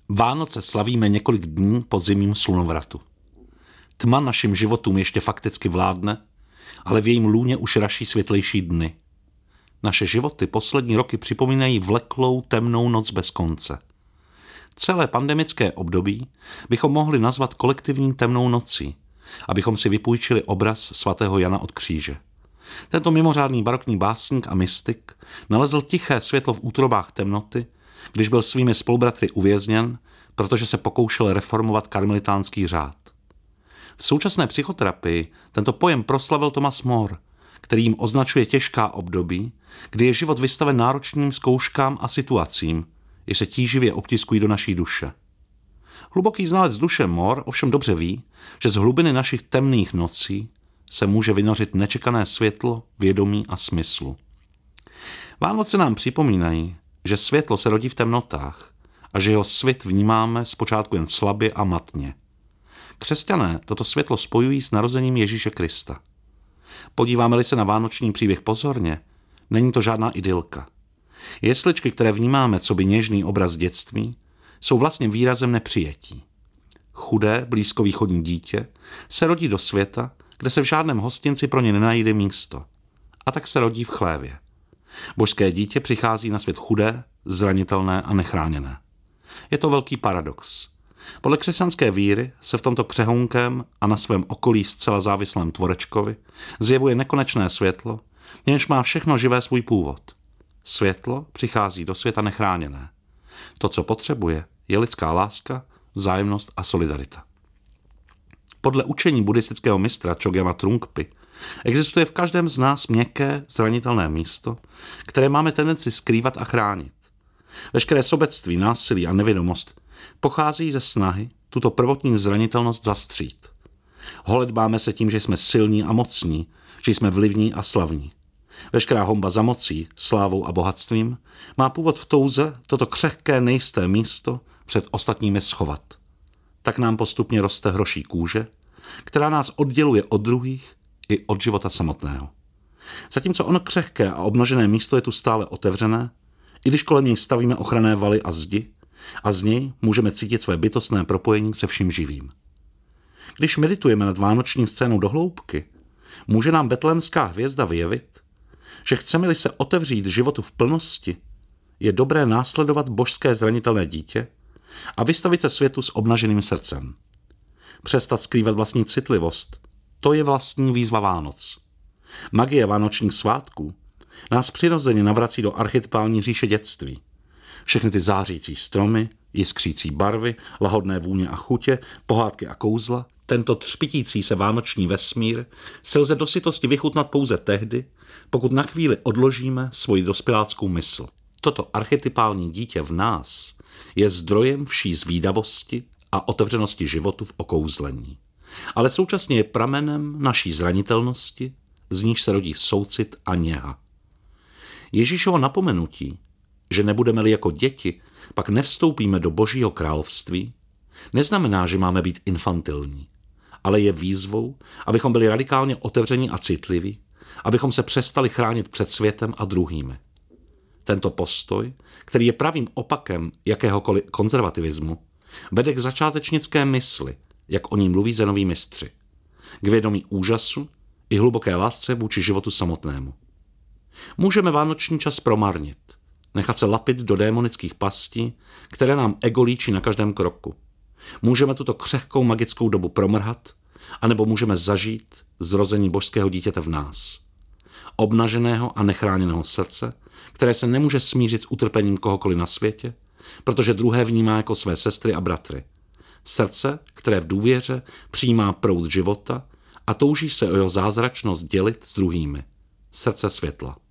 Vánoce slavíme několik dní po zimním slunovratu. Tma našim životům ještě fakticky vládne, ale v jejím lůně už raší světlejší dny. Naše životy poslední roky připomínají vleklou temnou noc bez konce. Celé pandemické období bychom mohli nazvat kolektivní temnou nocí, abychom si vypůjčili obraz svatého Jana od kříže. Tento mimořádný barokní básník a mystik nalezl tiché světlo v útrobách temnoty, když byl svými spolubratry uvězněn, protože se pokoušel reformovat karmelitánský řád. V současné psychoterapii tento pojem proslavil Thomas More, který jim označuje těžká období, kdy je život vystaven náročným zkouškám a situacím, jež se tíživě obtiskují do naší duše. Hluboký znalec duše More ovšem dobře ví, že z hlubiny našich temných nocí se může vynořit nečekané světlo, vědomí a smyslu. Vánoce nám připomínají, že světlo se rodí v temnotách a že jeho svit vnímáme zpočátku jen slabě a matně. Křesťané toto světlo spojují s narozením Ježíše Krista. Podíváme-li se na vánoční příběh pozorně, není to žádná idylka. Jesličky, které vnímáme coby něžný obraz dětství, jsou vlastně výrazem nepřijetí. Chudé, blízkovýchodní dítě se rodí do světa, kde se v žádném hostinci pro ně nenajde místo. A tak se rodí v chlévě. Božské dítě přichází na svět chudé, zranitelné a nechráněné. Je to velký paradox. Podle křesťanské víry se v tomto křehounkém a na svém okolí zcela závislém tvorečkovi zjevuje nekonečné světlo, v němž má všechno živé svůj původ. Světlo přichází do světa nechráněné. To, co potřebuje, je lidská láska, vzájemnost a solidarita. Podle učení buddhistického mistra Chogyama Trungpy existuje v každém z nás měkké, zranitelné místo, které máme tendenci skrývat a chránit. Veškeré sobectví, násilí a nevědomost pochází ze snahy tuto prvotní zranitelnost zastřít. Holedbáme se tím, že jsme silní a mocní, že jsme vlivní a slavní. Veškerá honba za mocí, slávou a bohatstvím má původ v touze toto křehké nejisté místo před ostatními schovat. Tak nám postupně roste hroší kůže, která nás odděluje od druhých i od života samotného. Zatímco ono křehké a obnožené místo je tu stále otevřené, i když kolem něj stavíme ochranné valy a zdi, a z něj můžeme cítit své bytostné propojení se vším živým. Když meditujeme nad vánoční scénou do hloubky, může nám betlémská hvězda vyjevit, že chceme-li se otevřít životu v plnosti, je dobré následovat božské zranitelné dítě a vystavit se světu s obnaženým srdcem. Přestat skrývat vlastní citlivost, to je vlastní výzva Vánoc. Magie vánočních svátků nás přirozeně navrací do archetypální říše dětství. Všechny ty zářící stromy, jiskřící barvy, lahodné vůně a chutě, pohádky a kouzla, tento třpitící se vánoční vesmír se lze do sytosti vychutnat pouze tehdy, pokud na chvíli odložíme svoji dospěláckou mysl. Toto archetypální dítě v nás je zdrojem vší zvídavosti a otevřenosti životu v okouzlení. Ale současně je pramenem naší zranitelnosti, z níž se rodí soucit a něha. Ježíšovo napomenutí, že nebudeme-li jako děti, pak nevstoupíme do Božího království, neznamená, že máme být infantilní, ale je výzvou, abychom byli radikálně otevření a citliví, abychom se přestali chránit před světem a druhými. Tento postoj, který je pravým opakem jakéhokoliv konzervativismu, vede k začátečnické mysli, jak o ní mluví zenoví mistři, k vědomí úžasu i hluboké lásce vůči životu samotnému. Můžeme vánoční čas promarnit, nechat se lapit do démonických pastí, které nám ego líčí na každém kroku. Můžeme tuto křehkou magickou dobu promrhat, anebo můžeme zažít zrození božského dítěte v nás. Obnaženého a nechráněného srdce, které se nemůže smířit s utrpením kohokoliv na světě, protože druhé vnímá jako své sestry a bratry. Srdce, které v důvěře přijímá proud života a touží se o jeho zázračnost dělit s druhými. Srdce světla.